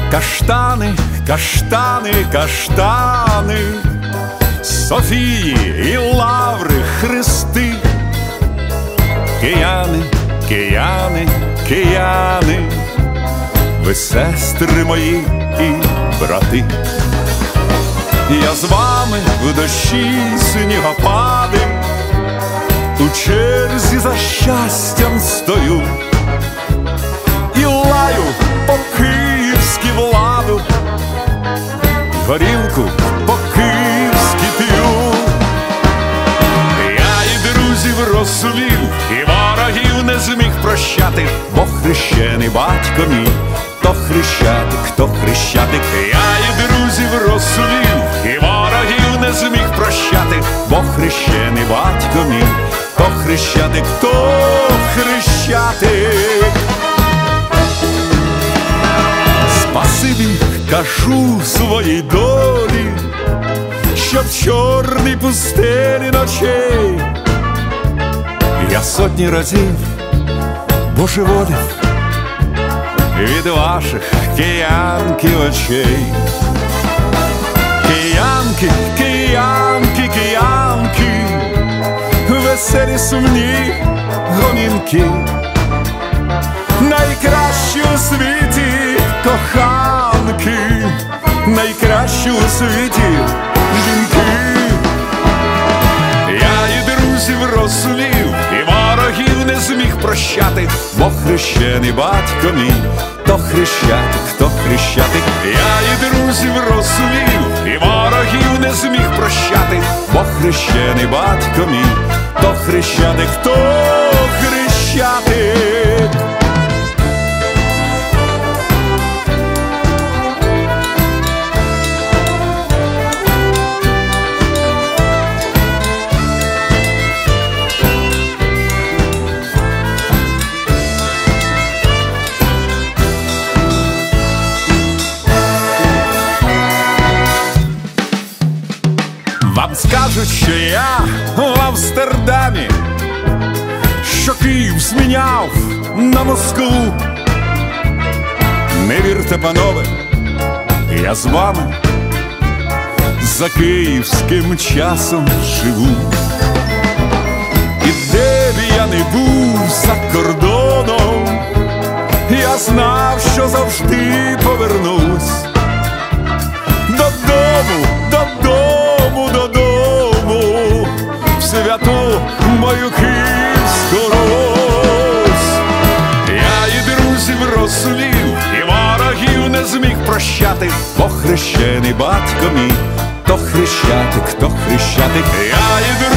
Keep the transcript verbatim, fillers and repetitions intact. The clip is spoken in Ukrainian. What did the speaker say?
Каштани, каштани, каштани, Софії і Лаври хрести. Кияни, кияни, кияни, ви сестри мої і брати. Я з вами в дощі снігопади, у черзі за щастям стою і лаю по-київськи владу, горілку по-київськи п'ю. Я і друзів розсулів, і ворогів не зміг прощати, бо хрещений батько мій, то хрещатик, то хрещатик. Я і друзів розсулів, і ворогів не зміг прощати, бо хрещений батько мій, то хрещатик, то хрещатик. Спасибі кажу своїй долі, що в чорній пустелі ночей я сотні разів божеволів від ваших киянки очей. Киянки, киянки, киянки, веселі сумні гомінки, найкращі у світі коханки, найкращі у світі жінки. Я і друзів розсулів, і ворогів не зміг прощати, бо хрещений батько мій, то хрещатик, то хрещатик. Я і друзів розсулів, і ворогів не зміг прощати, бо хрещений батько мій, то хрещатик, то хрещатик. Вам скажуть, що я в Амстердамі, що Київ зміняв на Москву. Не вірте, панове, я з вами за київським часом живу. І де б я не був за кордоном, я знав, що завжди повернусь додому, додому, додому, в святу мою Київську Русь. Я і друзів розсулів, і ворогів не зміг прощати, бо хрещений батько мій, то хрещатик, то хрещатик. Я і